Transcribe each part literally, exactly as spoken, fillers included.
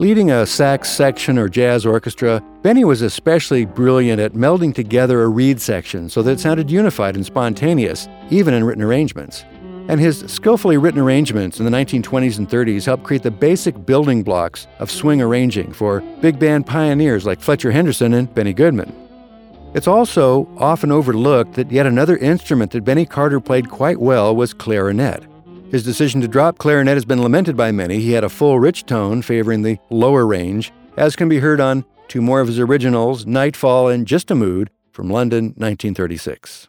leading a sax section or jazz orchestra, Benny was especially brilliant at melding together a reed section so that it sounded unified and spontaneous, even in written arrangements. And his skillfully written arrangements in the nineteen twenties and thirties helped create the basic building blocks of swing arranging for big band pioneers like Fletcher Henderson and Benny Goodman. It's also often overlooked that yet another instrument that Benny Carter played quite well was clarinet. His decision to drop clarinet has been lamented by many. He had a full, rich tone favoring the lower range, as can be heard on two more of his originals, Nightfall and Just a Mood, from London, nineteen thirty-six.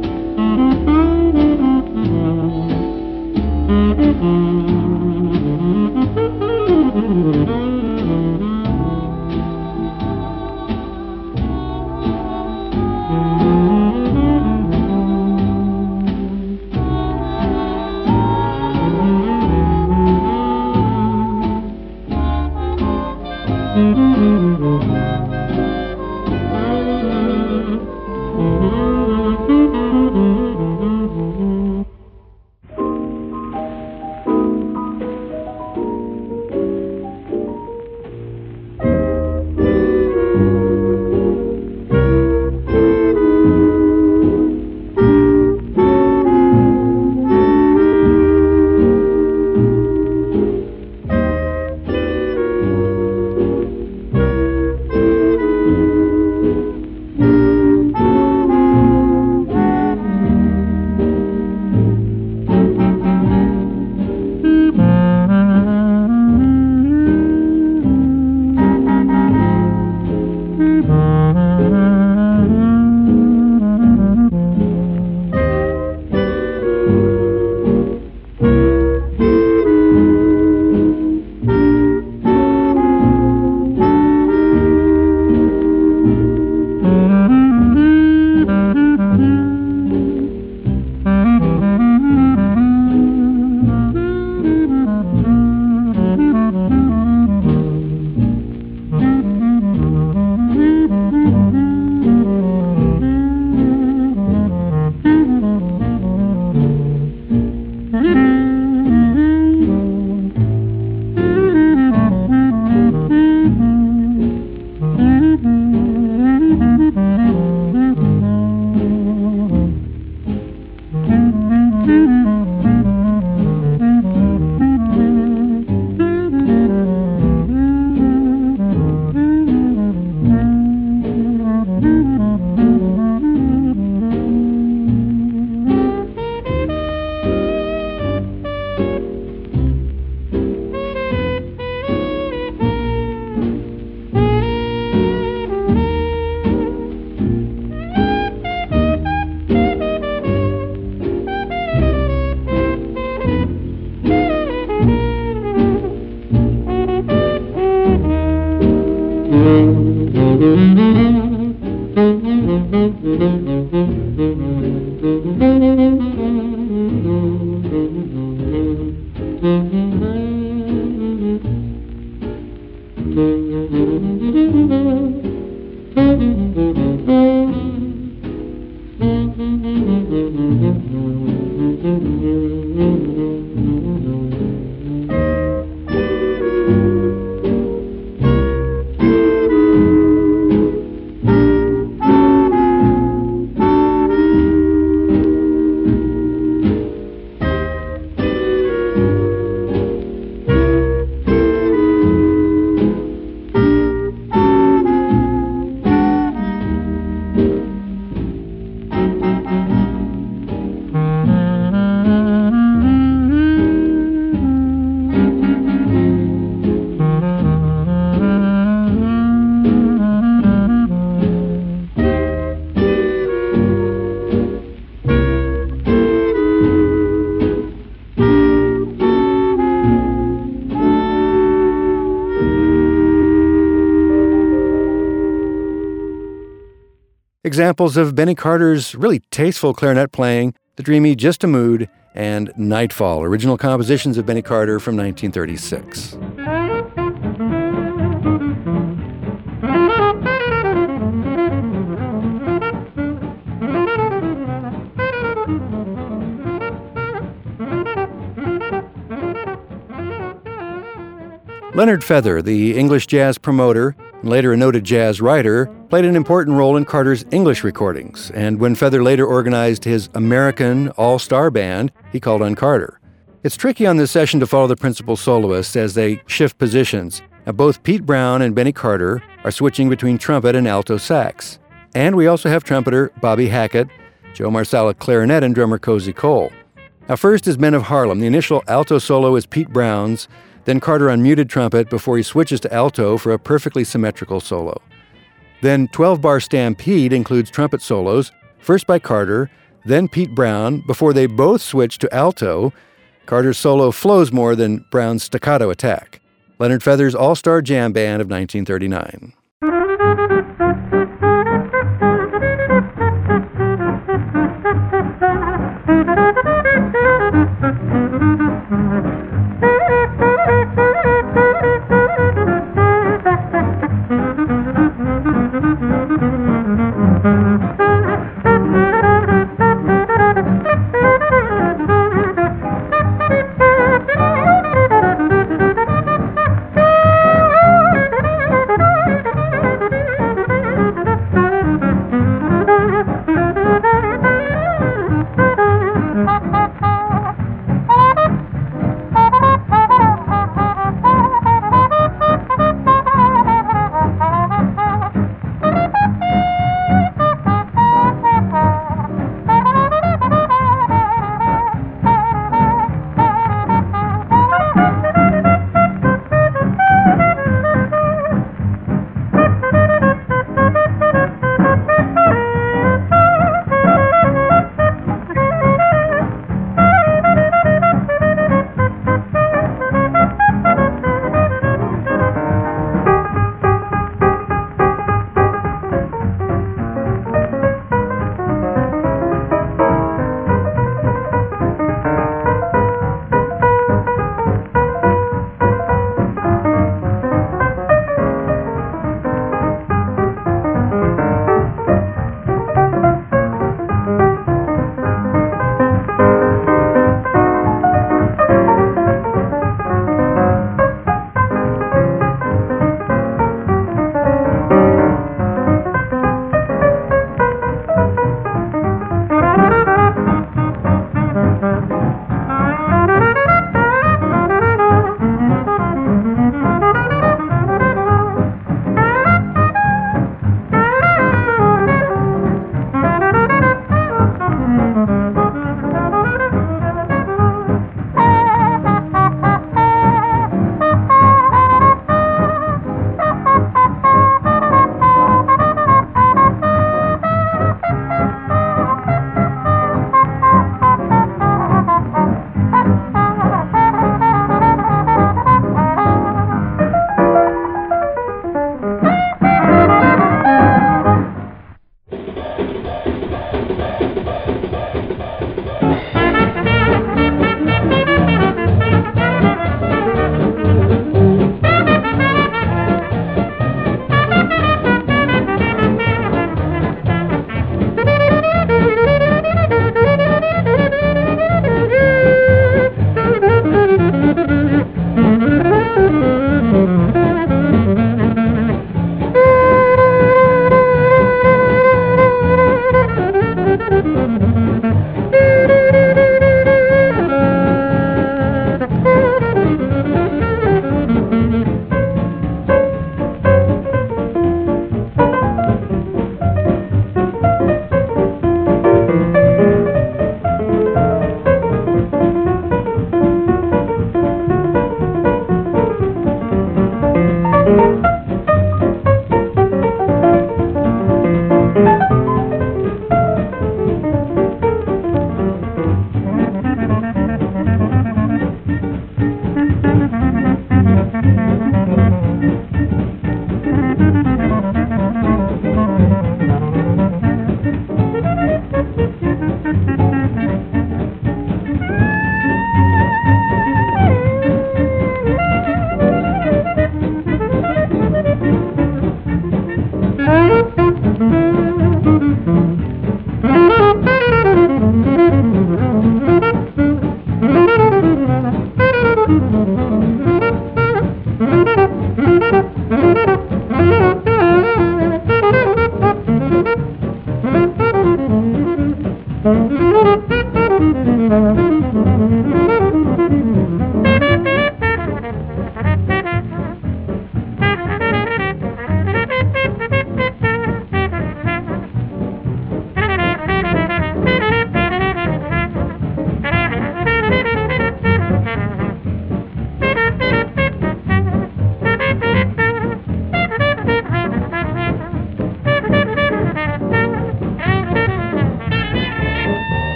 Mm-hmm. Examples of Benny Carter's really tasteful clarinet playing, the dreamy Just a Mood, and Nightfall, original compositions of Benny Carter from nineteen thirty-six. Leonard Feather, the English jazz promoter, and later a noted jazz writer, played an important role in Carter's English recordings, and when Feather later organized his American All-Star Band, he called on Carter. It's tricky on this session to follow the principal soloists as they shift positions. Now, both Pete Brown and Benny Carter are switching between trumpet and alto sax. And we also have trumpeter Bobby Hackett, Joe Marsala clarinet, and drummer Cozy Cole. Now first is Men of Harlem. The initial alto solo is Pete Brown's, then Carter on muted trumpet before he switches to alto for a perfectly symmetrical solo. Then twelve-bar Stampede includes trumpet solos, first by Carter, then Pete Brown, before they both switch to alto. Carter's solo flows more than Brown's staccato attack. Leonard Feather's All-Star Jam Band of nineteen thirty-nine.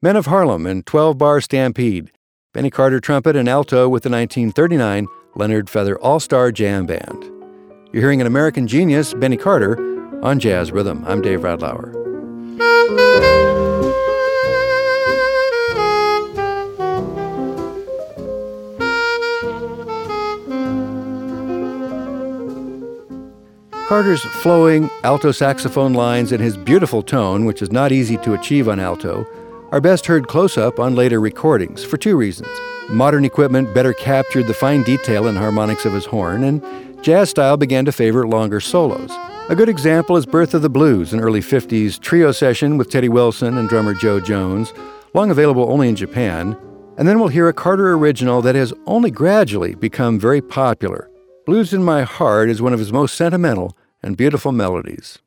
Men of Harlem and twelve-Bar Stampede, Benny Carter trumpet and alto with the nineteen thirty-nine Leonard Feather All-Star Jam Band. You're hearing an American genius, Benny Carter, on Jazz Rhythm. I'm Dave Radlauer. Carter's flowing alto saxophone lines and his beautiful tone, which is not easy to achieve on alto, are best heard close-up on later recordings for two reasons. Modern equipment better captured the fine detail and harmonics of his horn, and jazz style began to favor longer solos. A good example is Birth of the Blues, an early fifties trio session with Teddy Wilson and drummer Joe Jones, long available only in Japan. And then we'll hear a Carter original that has only gradually become very popular. Blues in My Heart is one of his most sentimental and beautiful melodies.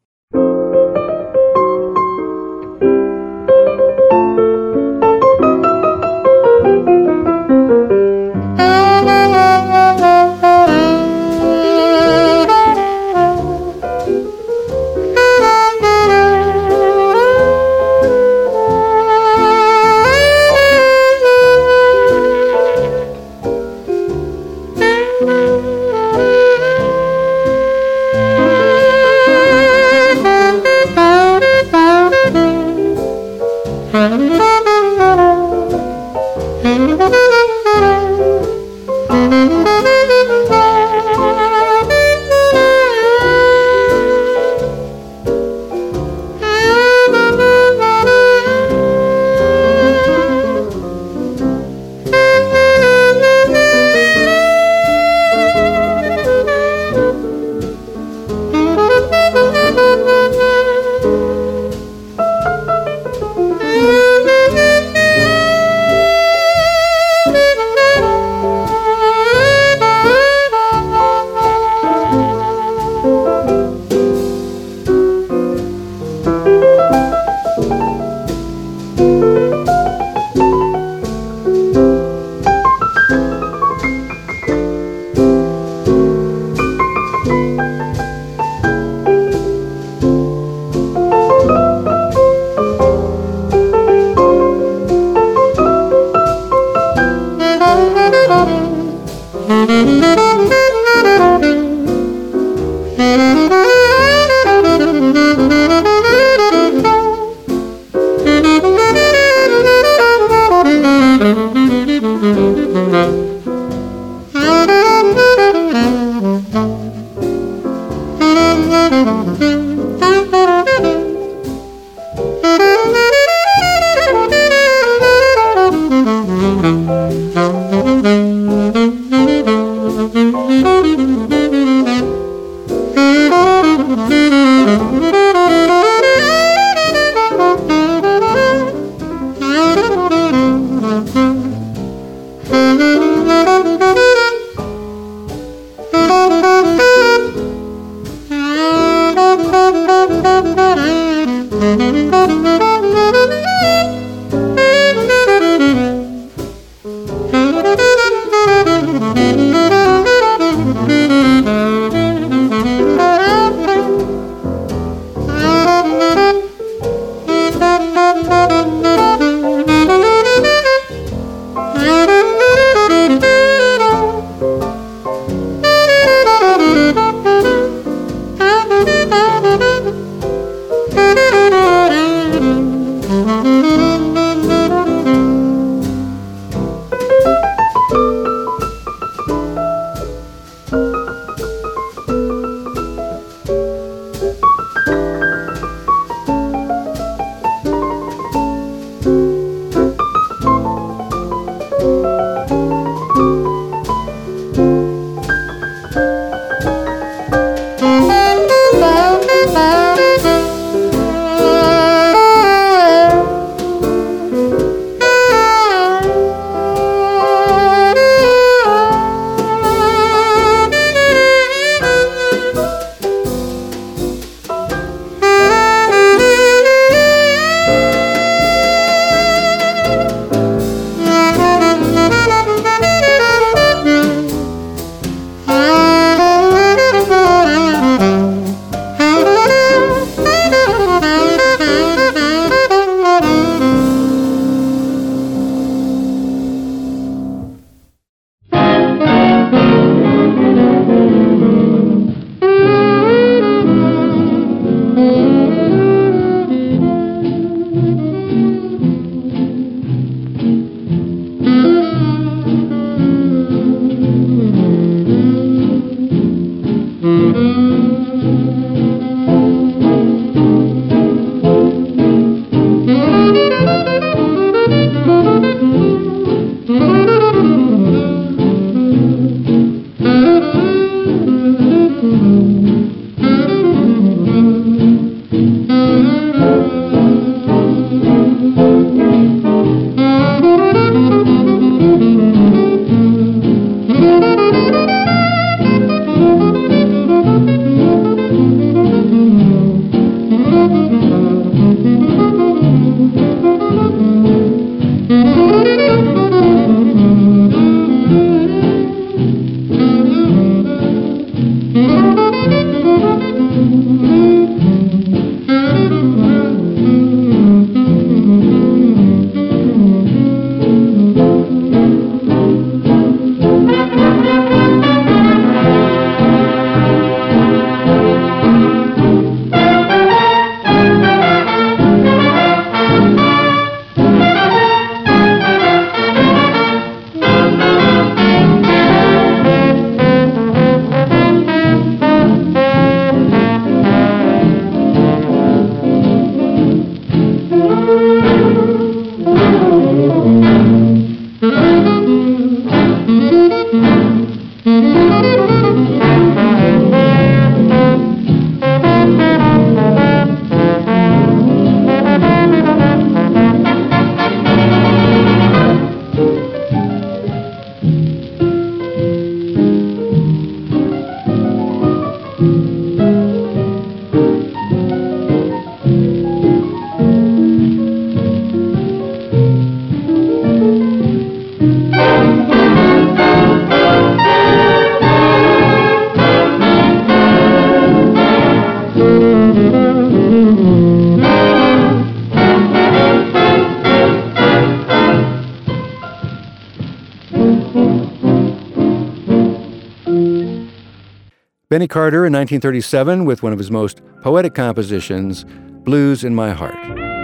Benny Carter in nineteen thirty-seven with one of his most poetic compositions, Blues in My Heart.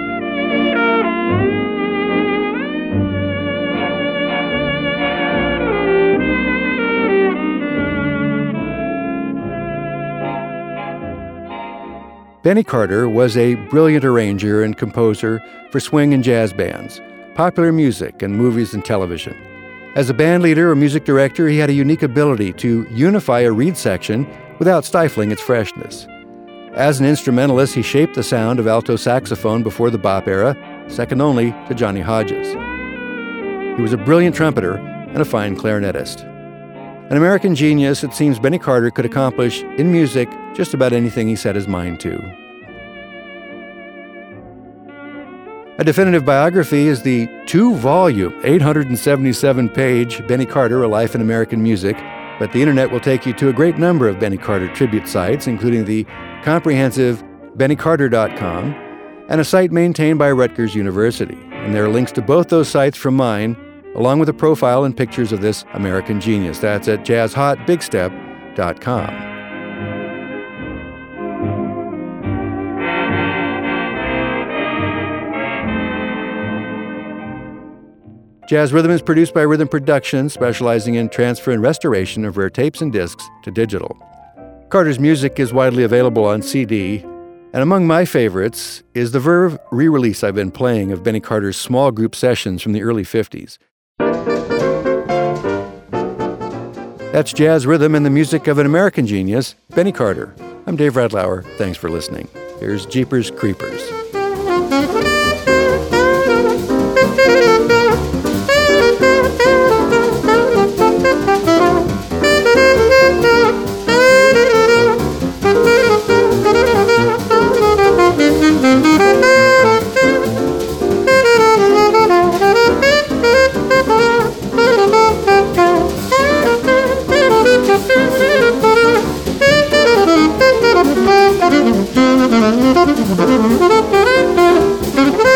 Benny Carter was a brilliant arranger and composer for swing and jazz bands, popular music, and movies and television. As a band leader or music director, he had a unique ability to unify a reed section without stifling its freshness. As an instrumentalist, he shaped the sound of alto saxophone before the bop era, second only to Johnny Hodges. He was a brilliant trumpeter and a fine clarinetist. An American genius, it seems Benny Carter could accomplish in music just about anything he set his mind to. A definitive biography is the two-volume, eight hundred seventy-seven page Benny Carter, A Life in American Music, but the internet will take you to a great number of Benny Carter tribute sites, including the comprehensive benny carter dot com and a site maintained by Rutgers University. And there are links to both those sites from mine, along with a profile and pictures of this American genius. That's at jazz hot big step dot com. Jazz Rhythm is produced by Rhythm Productions, specializing in transfer and restoration of rare tapes and discs to digital. Carter's music is widely available on C D, and among my favorites is the Verve re-release I've been playing of Benny Carter's small group sessions from the early fifties. That's Jazz Rhythm and the music of an American genius, Benny Carter. I'm Dave Radlauer. Thanks for listening. Here's Jeepers Creepers. Thank you.